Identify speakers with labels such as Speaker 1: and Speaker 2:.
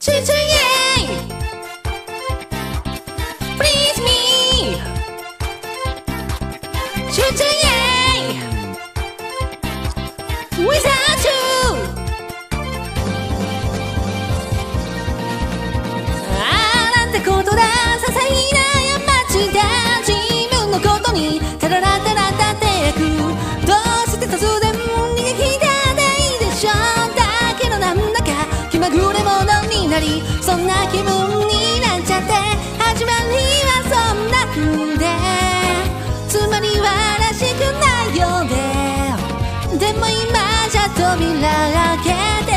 Speaker 1: チュチュイエイ Please me チュチュイエイ Without you なんてことだ些細な過ちだ自分のことにタララタラタってくどうして突然逃げきたっていいでしょだけどなんだか気まぐれ者になりそんな気分になっちゃって始まりはそんな風でつまりはらしくないようででも今じゃ扉開けて